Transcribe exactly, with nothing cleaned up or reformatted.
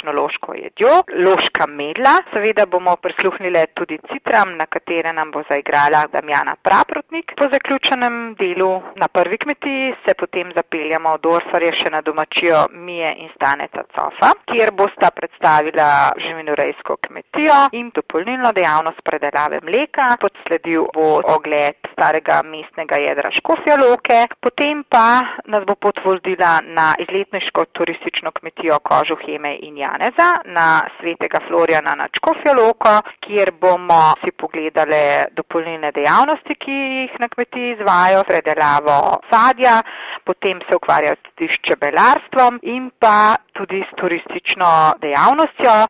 pretežno loško jedjo, loška medla. Seveda bomo prisluhnile tudi Citram, na katere nam bo zaigrala Damjana Praprotnik. Po zaključenem delu na prvi kmetiji se potem zapeljamo od Orsarja še na domačijo Mije in Staneca Cofa, kjer bosta predstavila živinorejsko kmetijo in dopolnilno dejavnost predelave mleka. Podsledil bo ogled starega mestnega jedra Škofja Loke, potem pa nas bo pot vodila na izletniško turistično kmetijo Kožuh Eme in Janeza na Svetega Florjana nad Škofjo Loko, kjer bomo si pogledali dopolnilne dejavnosti, ki jih na kmetiji izvajajo, predelavo sadja, potem se ukvarjajo tudi s čebelarstvom in pa tudi s turistično dejavnostjo.